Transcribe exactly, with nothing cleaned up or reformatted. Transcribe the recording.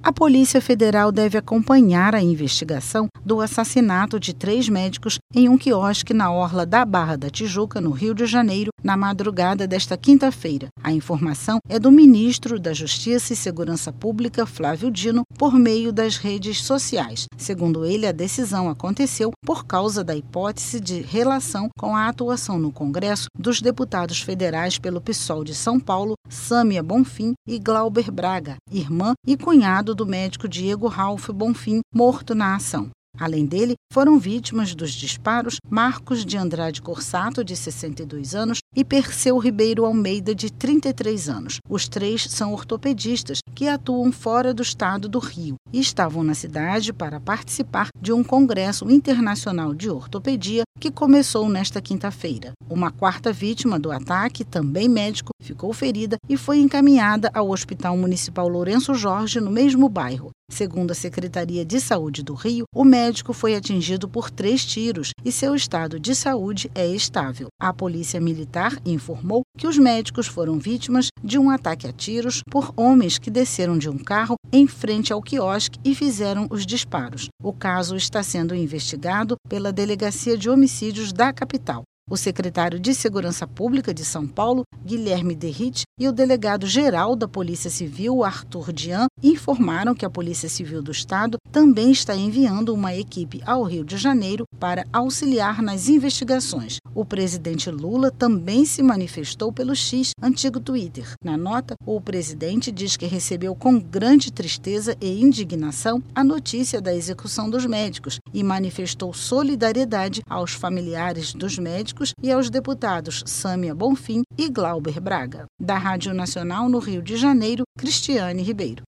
A Polícia Federal deve acompanhar a investigação do assassinato de três médicos em um quiosque na orla da Barra da Tijuca, no Rio de Janeiro, na madrugada desta quinta-feira. A informação é do ministro da Justiça e Segurança Pública, Flávio Dino, por meio das redes sociais. Segundo ele, a decisão aconteceu por causa da hipótese de relação com a atuação no Congresso dos deputados federais pelo PSOL de São Paulo, Sâmia Bonfim e Glauber Braga, irmã e cunhado do médico Diego Ralph Bonfim, morto na ação. Além dele, foram vítimas dos disparos Marcos de Andrade Corsato, de sessenta e dois anos, e Perseu Ribeiro Almeida, de trinta e três anos. Os três são ortopedistas que atuam fora do estado do Rio e estavam na cidade para participar de um congresso internacional de ortopedia que começou nesta quinta-feira. Uma quarta vítima do ataque, também médico, ficou ferida e foi encaminhada ao Hospital Municipal Lourenço Jorge, no mesmo bairro. Segundo a Secretaria de Saúde do Rio, o médico foi atingido por três tiros e seu estado de saúde é estável. A Polícia Militar informou que os médicos foram vítimas de um ataque a tiros por homens que desceram de um carro em frente ao quiosque e fizeram os disparos. O caso está sendo investigado pela Delegacia de Homicídios da capital. O secretário de Segurança Pública de São Paulo, Guilherme Derrit, e o delegado-geral da Polícia Civil, Arthur Dian, informaram que a Polícia Civil do Estado também está enviando uma equipe ao Rio de Janeiro para auxiliar nas investigações. O presidente Lula também se manifestou pelo X, antigo Twitter. Na nota, o presidente diz que recebeu com grande tristeza e indignação a notícia da execução dos médicos e manifestou solidariedade aos familiares dos médicos e aos deputados Sâmia Bonfim e Glauber Braga. Da Rádio Nacional no Rio de Janeiro, Cristiane Ribeiro.